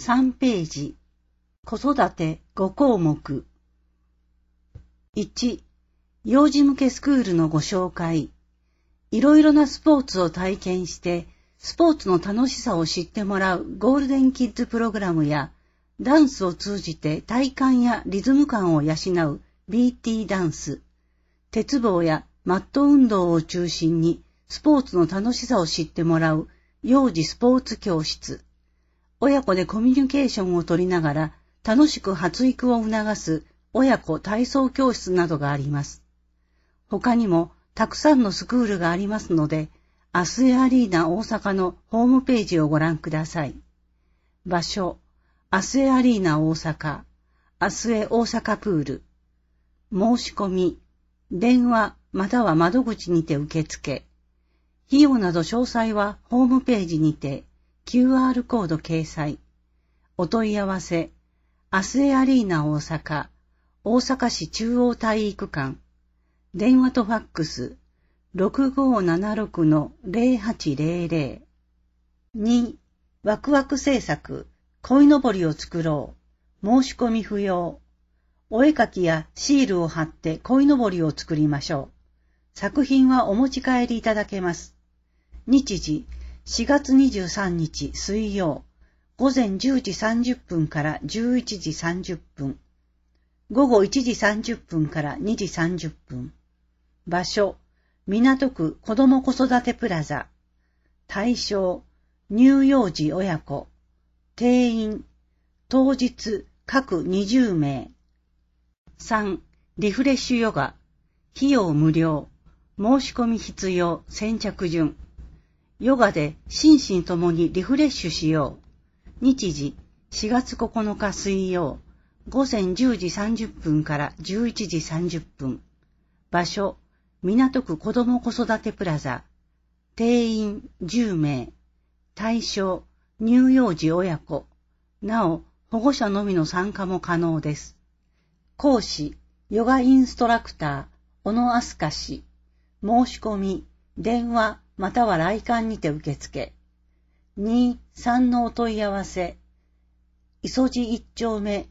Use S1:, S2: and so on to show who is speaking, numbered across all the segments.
S1: 3ページ。子育て5項目。1、幼児向けスクールのご紹介。いろいろなスポーツを体験して、スポーツの楽しさを知ってもらうゴールデンキッズプログラムや、ダンスを通じて体感やリズム感を養う BT ダンス、鉄棒やマット運動を中心にスポーツの楽しさを知ってもらう幼児スポーツ教室、親子でコミュニケーションを取りながら楽しく発育を促す親子体操教室などがあります。他にもたくさんのスクールがありますので、アスエアリーナ大阪のホームページをご覧ください。場所、アスエアリーナ大阪、アスエ大阪プール。申し込み、電話または窓口にて受付。費用など詳細はホームページにて QR コード掲載。お問い合わせ、アスエアリーナ大阪、大阪市中央体育館。電話とファックス、6576-0800。2、ワクワク制作、鯉のぼりを作ろう。申し込み不要。お絵描きやシールを貼って鯉のぼりを作りましょう。作品はお持ち帰りいただけます。日時、4月23日水曜、午前10時30分から11時30分。午後1時30分から2時30分。場所、港区子ども子育てプラザ。対象、乳幼児親子。定員、当日各20名。3、リフレッシュヨガ。費用無料。申し込み必要。先着順。ヨガで心身ともにリフレッシュしよう。日時、4月9日水曜。午前10時30分から11時30分。場所、港区子ども子育てプラザ。定員10名。対象、乳幼児親子。なお、保護者のみの参加も可能です。講師、ヨガインストラクター、小野飛鳥氏。申し込み、電話または来館にて受付。2、3のお問い合わせ。磯路1丁目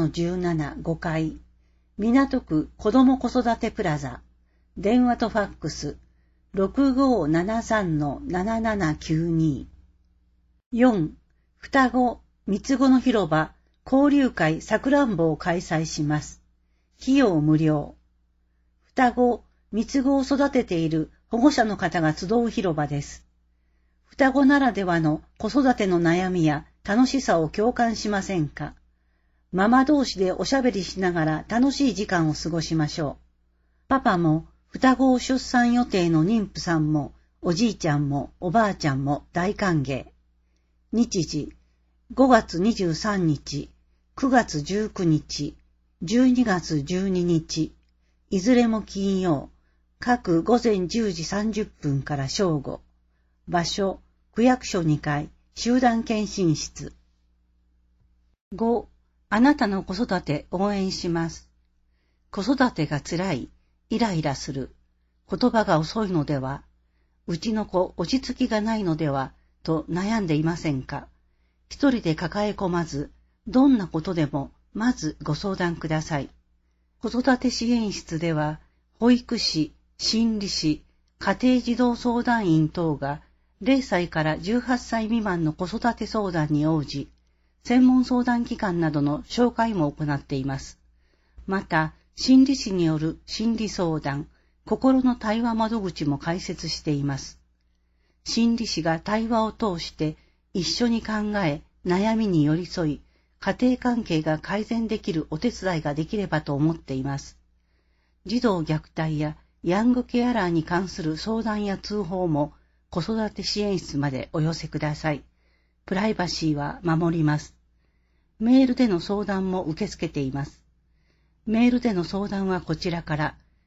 S1: 7-17 5階。港区子ども子育てプラザ。電話とファックス。6573-7792。4、双子、三つ子の広場、交流会さくらんぼを開催します。費用無料。双子、三つ子を育てている保護者の方が集う広場です。双子ならではの子育ての悩みや楽しさを共感しませんか？ママ同士でおしゃべりしながら楽しい時間を過ごしましょう。パパも双子を出産予定の妊婦さんもおじいちゃんもおばあちゃんも大歓迎。日時、5月23日、9月19日、12月12日、いずれも金曜、各午前10時30分から正午。場所、区役所2階、集団検診室。5、あなたの子育て応援します。子育てがつらい、イライラする、言葉が遅いのでは、うちの子落ち着きがないのでは、と悩んでいませんか？一人で抱え込まず、どんなことでもまずご相談ください。子育て支援室では、保育士、心理士、家庭児童相談員等が0歳から18歳未満の子育て相談に応じ、専門相談機関などの紹介も行っています。また、心理士による心理相談、心の対話窓口も開設しています。心理士が対話を通して一緒に考え、悩みに寄り添い、家庭関係が改善できるお手伝いができればと思っています。児童虐待やヤングケアラーに関する相談や通報も子育て支援室までお寄せください。プライバシーは守ります。メールでの相談も受け付けています。メールでの相談はこちらから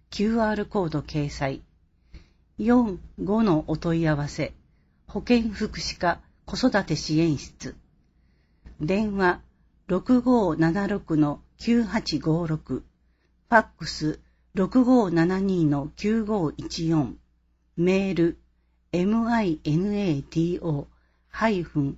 S1: QR コード掲載。4、5のお問い合わせ。保健福祉課子育て支援室。電話 6576-9856。ファックス 6572-9514。メール minato-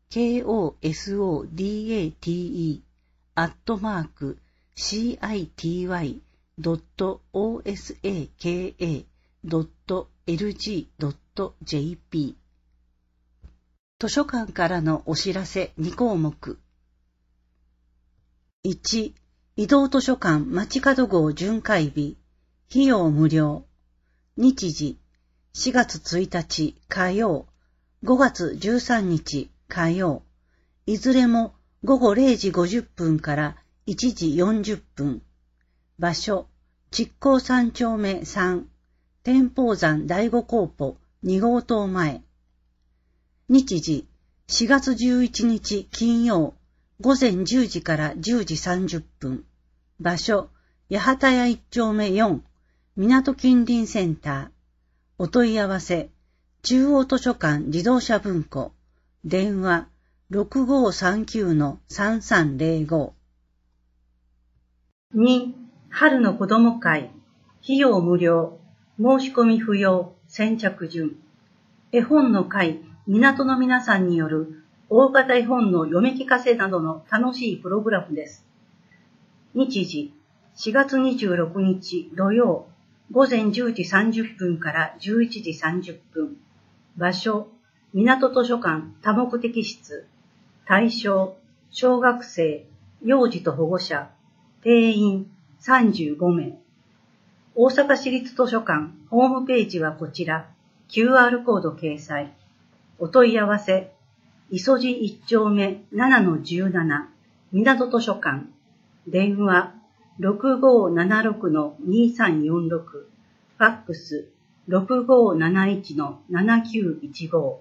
S1: kosode@city.osaka.lg.jp 図書館からのお知らせ2項目。1、移動図書館街角号巡回日、費用無料。日時、4月1日火曜、5月13日火曜。いずれも午後0時50分から1時40分。場所、築港3丁目3、天保山第五コーポ2号棟前。日時、4月11日金曜、午前10時から10時30分。場所、八幡屋1丁目4、港近隣センター。お問い合わせ、中央図書館自動車文庫。電話、6539-3305。2、春の子ども会。費用無料。申し込み不要。先着順。絵本の会、港の皆さんによる大型絵本の読み聞かせなどの楽しいプログラムです。日時、4月26日土曜、午前10時30分から11時30分。場所、港図書館多目的室。対象、小学生、幼児と保護者。定員、35名。大阪市立図書館ホームページはこちら。QR コード掲載。お問い合わせ、磯路1丁目 7-17、港図書館。電話、6576-2346。ファックス、6571-7915。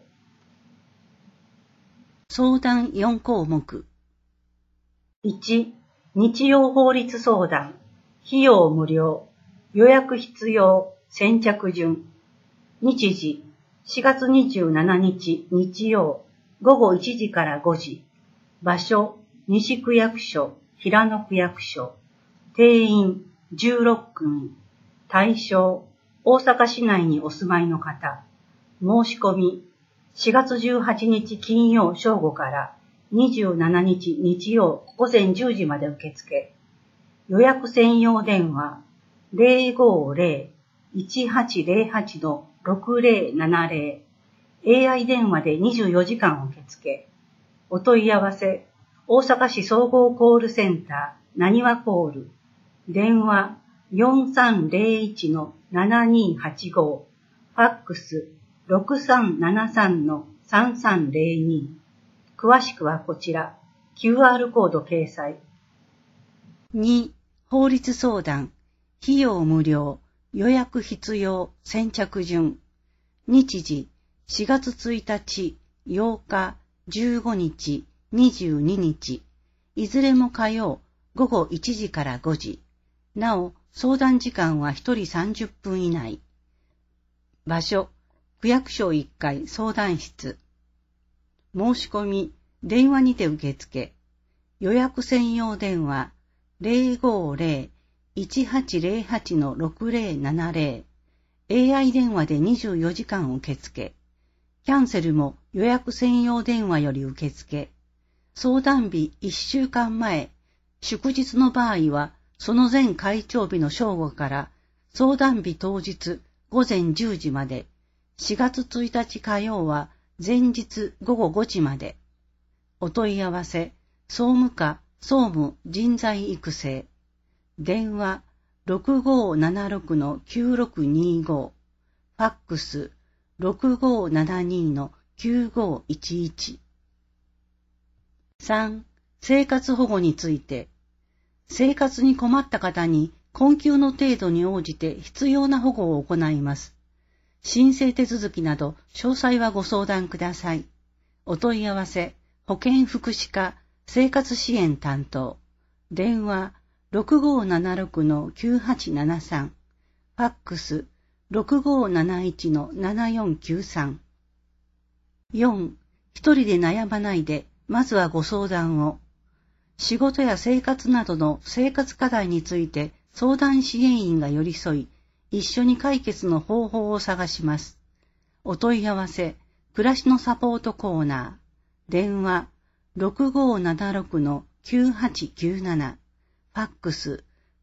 S1: 相談4項目。1、日曜法律相談。費用無料。予約必要。先着順。日時、4月27日日曜、午後1時から5時。場所、西区役所、平野区役所。定員、16組。対象、大阪市内にお住まいの方。申し込み、4月18日金曜正午から27日日曜午前10時まで受付。予約専用電話、050-1808-6070。AI 電話で24時間受付。お問い合わせ、大阪市総合コールセンター、なにわコール。電話、4301-7285。ファックス、6373-3302。詳しくはこちら、QR コード掲載。2、法律相談。費用無料。予約必要。先着順。日時、4月1日、8日、15日、22日。いずれも火曜、午後1時から5時。なお、相談時間は1人30分以内。場所、区役所1階相談室。申し込み、電話にて受付。予約専用電話、050-1808-6070。AI 電話で24時間受付。キャンセルも予約専用電話より受付。相談日1週間前、祝日の場合は、その前開帳日の正午から、相談日当日午前10時まで、4月1日火曜は前日午後5時まで。お問い合わせ、総務課総務人材育成。電話、6576-9625。ファックス、6572-9511。3、生活保護について。生活に困った方に困窮の程度に応じて必要な保護を行います。申請手続きなど詳細はご相談ください。お問い合わせ、保健福祉課生活支援担当。電話、6576-9873。ファックス、6571-7493。4. 一人で悩まないで、まずはご相談を。仕事や生活などの生活課題について相談支援員が寄り添い、一緒に解決の方法を探します。お問い合わせ、暮らしのサポートコーナー。 電話6576-9897、ファックス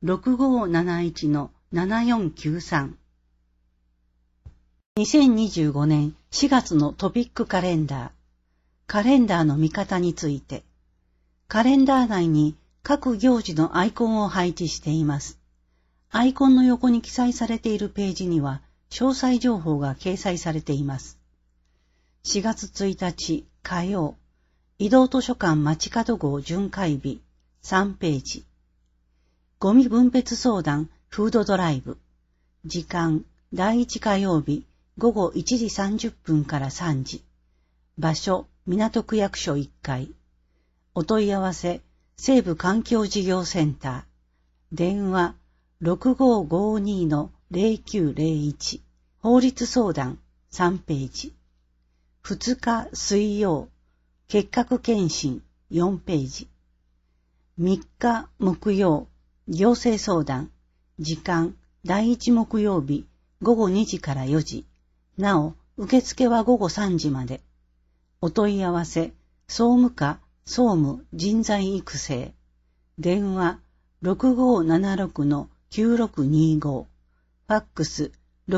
S1: 6571-7493。2025年4月のトピックカレンダー。カレンダーの見方について。カレンダー内に各行事のアイコンを配置しています。アイコンの横に記載されているページには詳細情報が掲載されています。4月1日火曜、移動図書館街角号巡回日3ページ。ゴミ分別相談フードドライブ。時間第1火曜日午後1時30分から3時。場所港区役所1階。お問い合わせ西部環境事業センター。電話6552-0901。法律相談3ページ。2日水曜、結核検診4ページ。3日木曜、行政相談。時間第1木曜日午後2時から4時。なお、受付は午後3時まで。お問い合わせ、総務課、総務人材育成。電話6576-9625。ファックス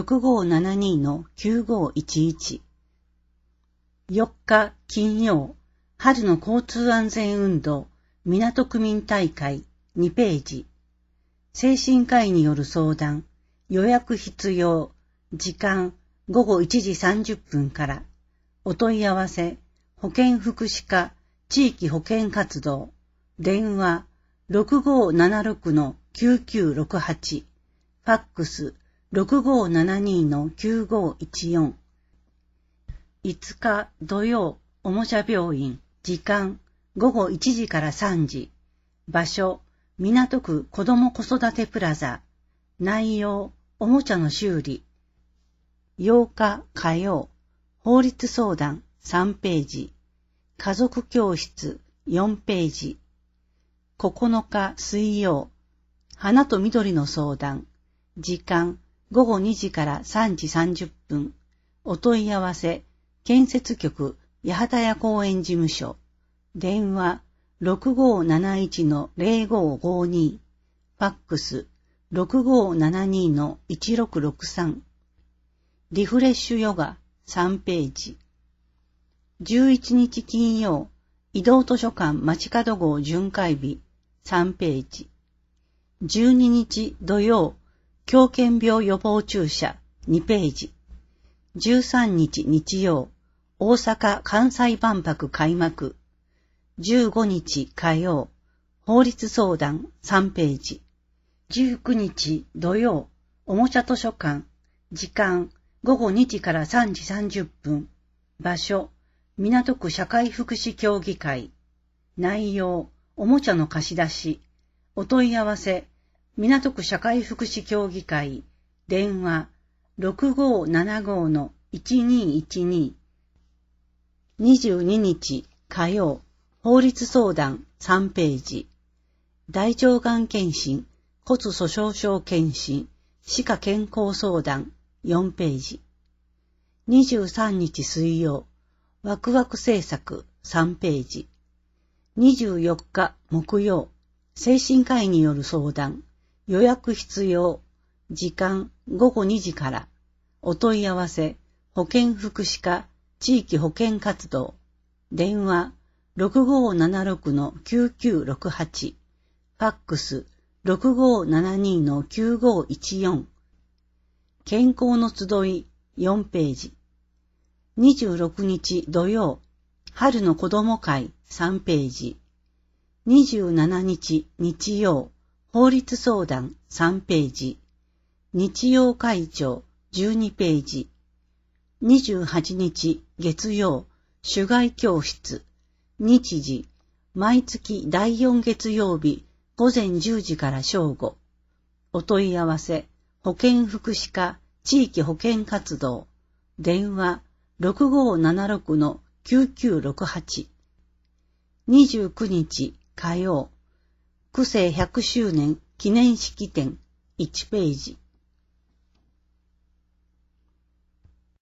S1: 6572-9511。4日金曜、春の交通安全運動、港区民大会2ページ。精神科医による相談、予約必要、時間午後1時30分から。お問い合わせ、保健福祉課、地域保健活動。電話6576-9968。ファックス6572-9514。5日土曜、おもちゃ病院。時間午後1時から3時。場所、港区子ども子育てプラザ。内容、おもちゃの修理。8日火曜、法律相談3ページ。家族教室4ページ。9日水曜、花と緑の相談。時間午後2時から3時30分。お問い合わせ、建設局八幡屋公園事務所。電話6571-0552。ファックス6572-1663。リフレッシュヨガ3ページ。11日金曜、移動図書館街角号巡回日3ページ。12日土曜、狂犬病予防注射2ページ。13日日曜、大阪・関西万博開幕。15日火曜、法律相談3ページ。19日土曜、おもちゃ図書館。時間午後2時から3時30分。場所、港区社会福祉協議会。内容、おもちゃの貸し出し。お問い合わせ、港区社会福祉協議会。電話、6575-1212。22日火曜、法律相談3ページ。大腸がん検診、骨粗鬆症検診、歯科健康相談4ページ。23日水曜、ワクワク政策3ページ。24日木曜、精神科医による相談、予約必要、時間午後2時から。お問い合わせ、保健福祉課、地域保健活動。電話6576-9968。ファックス6572-9514。健康の集い4ページ。26日土曜、春の子ども会3ページ。27日日曜、法律相談3ページ。日曜会長12ページ。28日月曜、手芸教室。日時、毎月第4月曜日午前10時から正午。お問い合わせ、保健福祉課、地域保健活動。電話6576-9968。29日火曜、区政100周年記念式典1ページ。